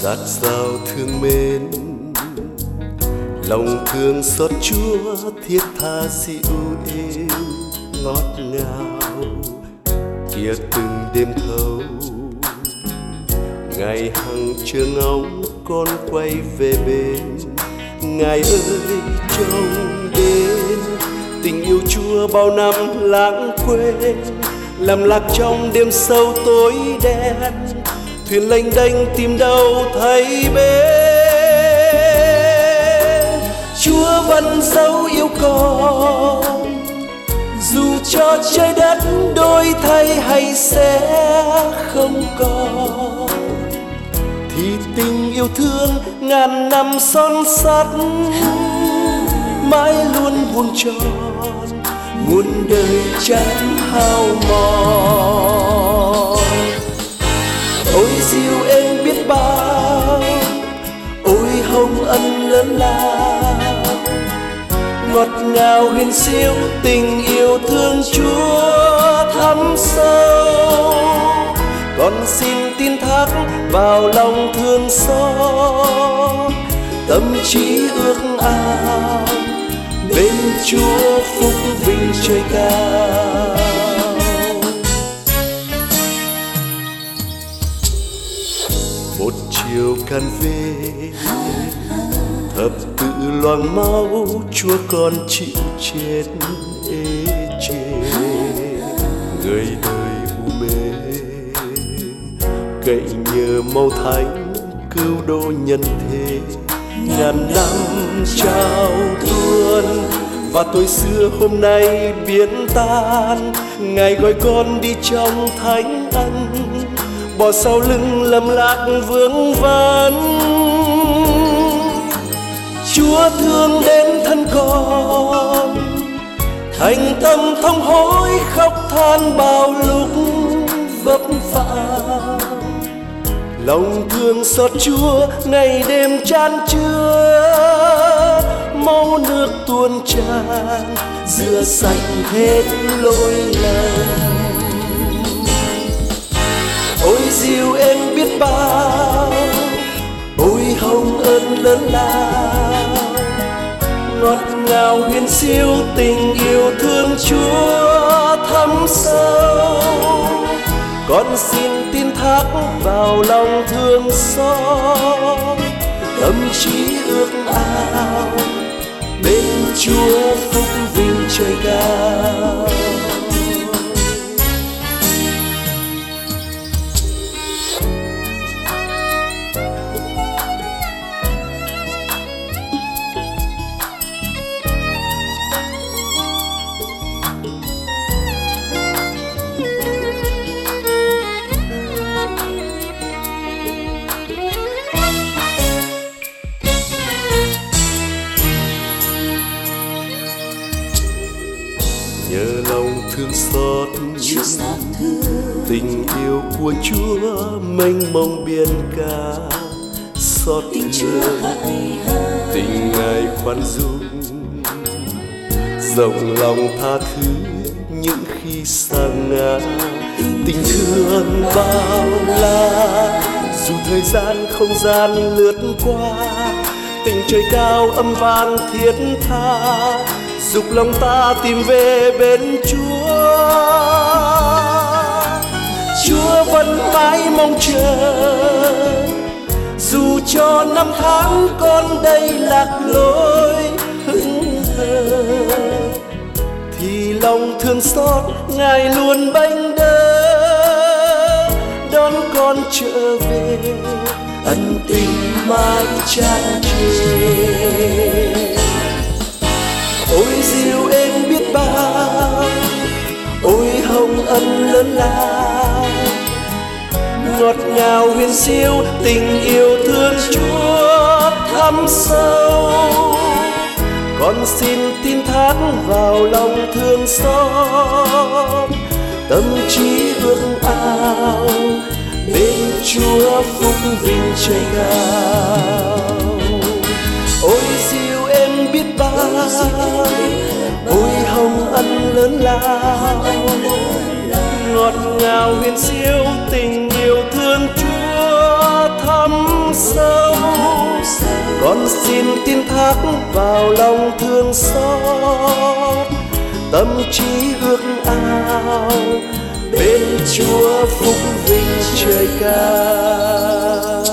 Dạt dào thương mến, lòng thương xót Chúa thiết tha dịu êm ngọt ngào. Kia từng đêm thâu, Ngài hằng chờ ngóng con quay về bên. Ngài ơi trông đến, tình yêu Chúa bao năm lãng quên, làm lạc trong đêm sâu tối đen. Thuyền lênh đênh tìm đâu thấy bến. Chúa vẫn dấu yêu con, dù cho trái đất đổi thay hay sẽ không còn, thì tình yêu thương ngàn năm son sắt mãi luôn vuông tròn, muôn đời chẳng hao mòn. Ôi dịu êm biết bao, ôi hồng ân lớn lao, ngọt ngào huyền siêu tình yêu thương Chúa thắm sâu. Con xin tin thác vào lòng thương xót, tâm trí ước ao bên Chúa phúc vinh trời cao. Một chiều can về, thập tự loang máu Chúa con chịu chết ê chề. Người đời u mê cậy nhờ màu thánh cứu độ nhân thế. Ngàn năm trao tuôn và tuổi xưa hôm nay biến tan. Ngài gọi con đi trong thánh ân, bỏ sau lưng lầm lạc vướng vấn. Chúa thương đến thân con, thành tâm thông hối khóc than bao lúc vấp vả. Lòng thương xót Chúa ngày đêm chan chứa, máu nước tuôn tràn rửa sạch hết lỗi lầm. Ôi dịu êm biết bao, ôi hồng ân lớn lao, ngọt ngào huyền siêu tình yêu thương Chúa thắm sâu. Con xin tin thác vào lòng thương xót, tâm trí ước ao bên Chúa phúc vinh trời cao. Nhờ lòng thương xót, tình yêu của Chúa mênh mông biển cả. Xót thương tình Ngài khoan dung, rộng lòng tha thứ những khi sa ngã. Tình thương bao la dù thời gian không gian lướt qua, tình trời cao âm vang thiết tha dục lòng ta tìm về bên Chúa. Chúa vẫn mãi mong chờ, dù cho năm tháng con đây lạc lối hững hờ, thì lòng thương xót Ngài luôn bênh đỡ đón con trở về, ân tình mãi chan chề. Ôi dịu êm biết bao, ôi hồng ân lớn lao, ngọt ngào huyền siêu tình yêu thương Chúa thắm sâu. Con xin tin thác vào lòng thương xót, tâm trí ước ao bên Chúa phúc vinh trời cao. Ôi dịu êm biết bao, ôi hồng ân lớn lao, ngọt ngào huyền siêu tình yêu thương Chúa thắm sâu. con xin tin thác vào lòng thương xót, tâm trí ước ao bên Chúa phúc vinh trời cao.